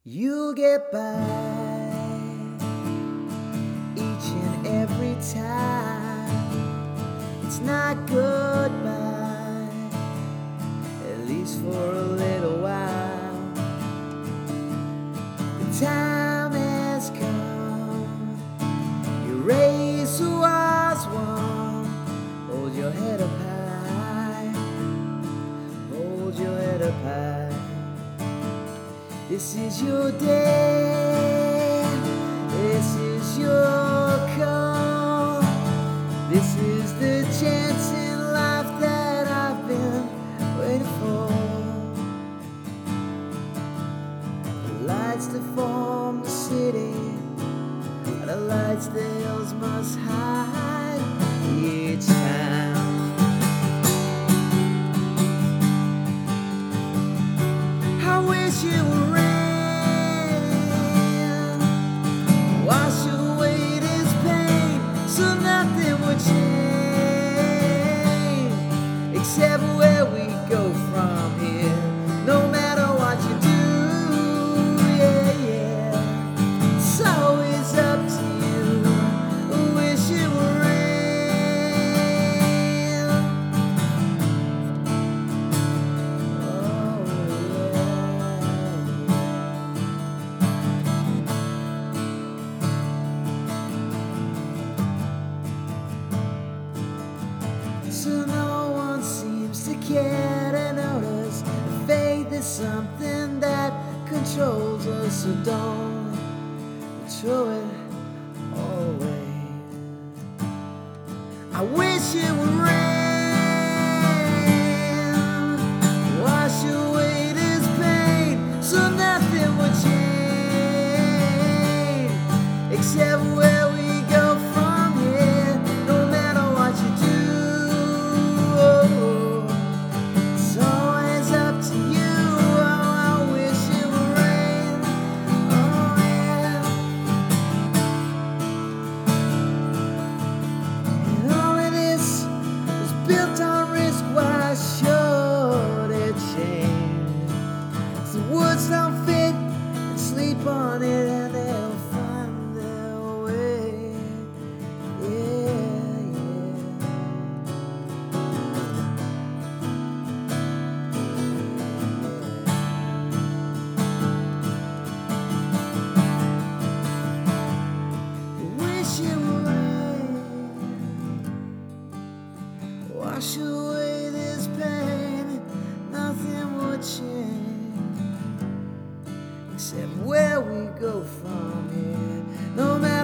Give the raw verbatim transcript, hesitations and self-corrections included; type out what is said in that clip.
You'll get by each and every time. It's not goodbye, at least for a little while. The time has come, your race was won. Hold your head up high, hold your head up high. This is your day, this is your call. This is the chance in life that I've been waiting for. The lights that form the city are the lights the hills must hide each time. I wish you were rain, wash away this pain, so nothing would change, except where we go from here. No matter what you do, yeah, yeah, it's always up to you. I wish it were rain. Oh, so no one seems to care to notice the faith is something that controls us, so don't throw it all away. I wish it would rain, wash away this pain, so nothing would change, except where we go from here. No matter what you do, it's always up to you. Oh, I wish it would rain. Oh, yeah. And all of this is built on risk. Why should it change? If the woods don't fit, and sleep on it, and they'll find their way. Yeah, yeah. Wish it would rain, wash away this pain, nothing would change, except where we go from here. No matter